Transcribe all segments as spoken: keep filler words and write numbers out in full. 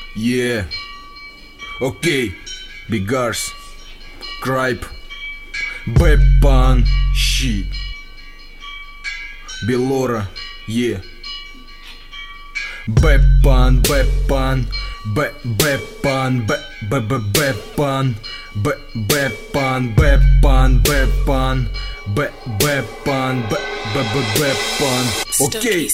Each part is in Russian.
Yeah. Окей. Бегарс. Крайп. Бэпан. Щит. Белора. Yeah. Бэпан. Бэпан. Бэ. Бэпан. Бэ. Бэ. Бэ. Бэпан. Бэ. Бэпан. Бэпан. Бэпан. Бэ. Бэпан. Бэ. Бэ. Бэ. Бэпан. Окей.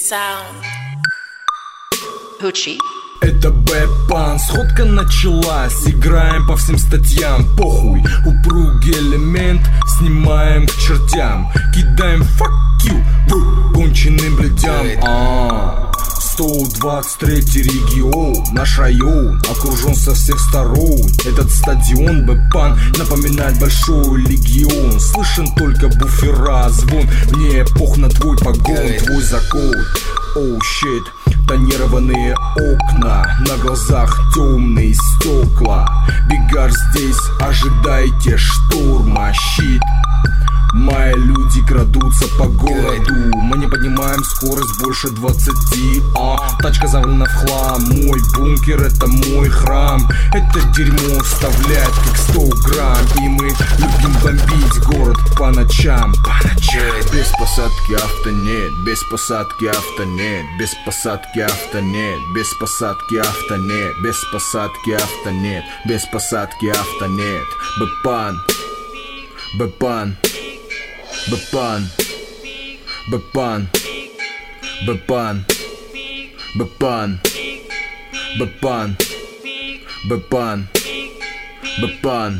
Пучи. Это Бэпан, сходка началась. Играем по всем статьям, похуй. Упругий элемент, снимаем к чертям. Кидаем fuck you в конченым блядям. А, сто двадцать третий регион, наш район окружен со всех сторон. Этот стадион Бэпан напоминает большой легион. Слышен только буфера, звон. Мне пох на твой погон, твой закон. Оу, oh, щит. Тонированные окна, на глазах темные стекла. Бегар здесь, ожидайте штурма. Щит. Мои люди крадутся по городу. Мы не поднимаем скорость больше двадцати. А, тачка завалена в хлам. Мой бункер это мой храм. Это дерьмо вставлять как сто грамм. И мы любим бомбить город по ночам. По ночам. Без посадки авто нет. Без посадки авто нет. Без посадки авто нет. Без посадки авто нет. Без посадки авто нет. Без посадки авто нет. Бэпан. Бэпан. Бэпан. Бэпан. Бэпан. Бэпан. Бэпан. Бэпан. Бэпан.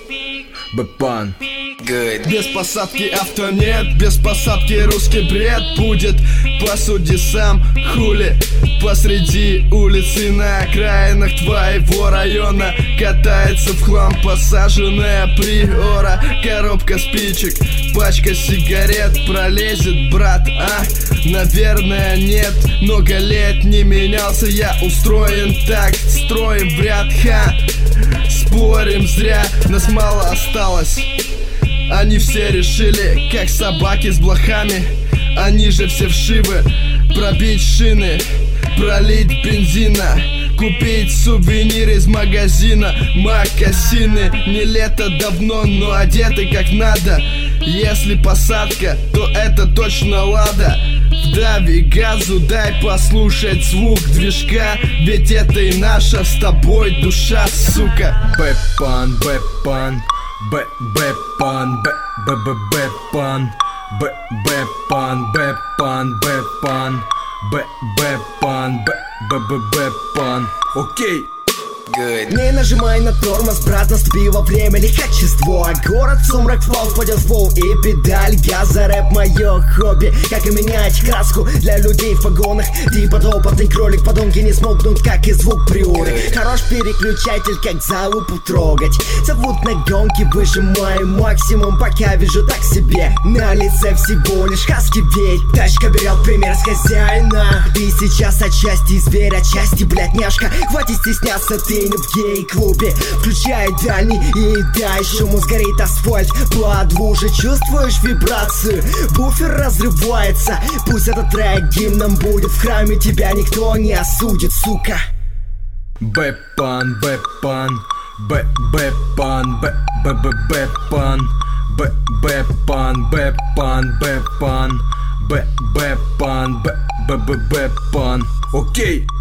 Бэпан. Без посадки авто нет, без посадки русский бред будет. Посуди сам, хули. Посреди улицы на окраинах твоего района катается в хлам посаженная приора. Коробка спичек, пачка сигарет. Пролезет, брат, а? Наверное, нет. Много лет не менялся, я устроен так. Строим в ряд, ха. Спорим зря, нас мало осталось. Они все решили, как собаки с блохами. Они же все вшивы. Пробить шины, пролить бензина, купить сувенир из магазина. Мокасины, не лето давно, но одеты как надо. Если посадка, то это точно лада. Вдави газу, дай послушать звук движка. Ведь это и наша с тобой душа, сука. Бэпан, Бэпан. Бэ, Бэпан, Бэ, Бэ, Бэ, Бэпан. Бэ, Бэпан, Бэпан, Бэпан. Бэ, Бэпан, Бэ, Бэ, Бэ, Бэпан. Окей. Good. Не нажимай на тормоз, брат, наступило время лихачество. Город сумрак впал, впадет в пол и педаль газа. Рэп мое хобби, как и менять краску для людей в погонах. Ты подопытный кролик, подонки не смолкнут, как и звук приоры. Хорош переключатель, как залупу трогать. Зовут на гонки, выжимаю максимум, пока вижу так себе. На лице всего лишь хаски, ведь тачка берет пример с хозяина. Ты сейчас отчасти зверь, отчасти блядняшка. Хватит стесняться, ты в гей-клубе. Включай дальний и дай шуму, сгорит асфальт под лужей. Чувствуешь вибрацию? Буфер разрывается. Пусть этот трек гимном будет. В храме тебя никто не осудит, сука. Бэпан, Бэпан. Бэ, Бэпан, Бэ, Бэ, Бэ, Бэпан. Бэ, Бэпан, Бэпан, Бэпан. Бэ, Бэпан, Бэ, Бэ, Бэ, Бэпан. Окей.